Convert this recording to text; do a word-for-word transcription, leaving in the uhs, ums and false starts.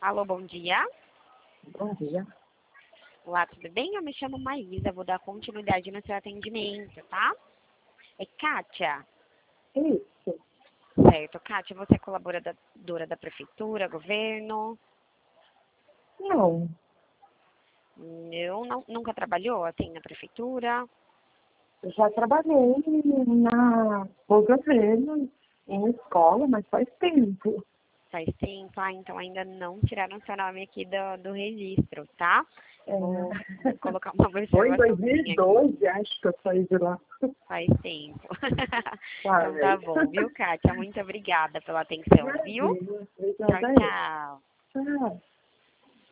Alô, bom dia. Bom dia. Olá, tudo bem? Eu me chamo Maísa, vou dar continuidade no seu atendimento, tá? É Kátia. Isso. Certo, Kátia, você é colaboradora da prefeitura, governo? Não, Eu não, nunca trabalhou assim na prefeitura? eu já trabalhei na, no governo, em escola, mas faz tempo. Faz tempo, ah, então ainda não tiraram seu nome aqui do, do registro, tá? Eu vou É, colocar uma foi em observaçãozinha aqui. dois mil e doze, acho que eu saí de lá. Faz tempo. Então tá Faz. bom, viu, Kátia? Muito obrigada pela atenção, viu? Imagina, Tchau, obrigada a ele. tchau. Tchau.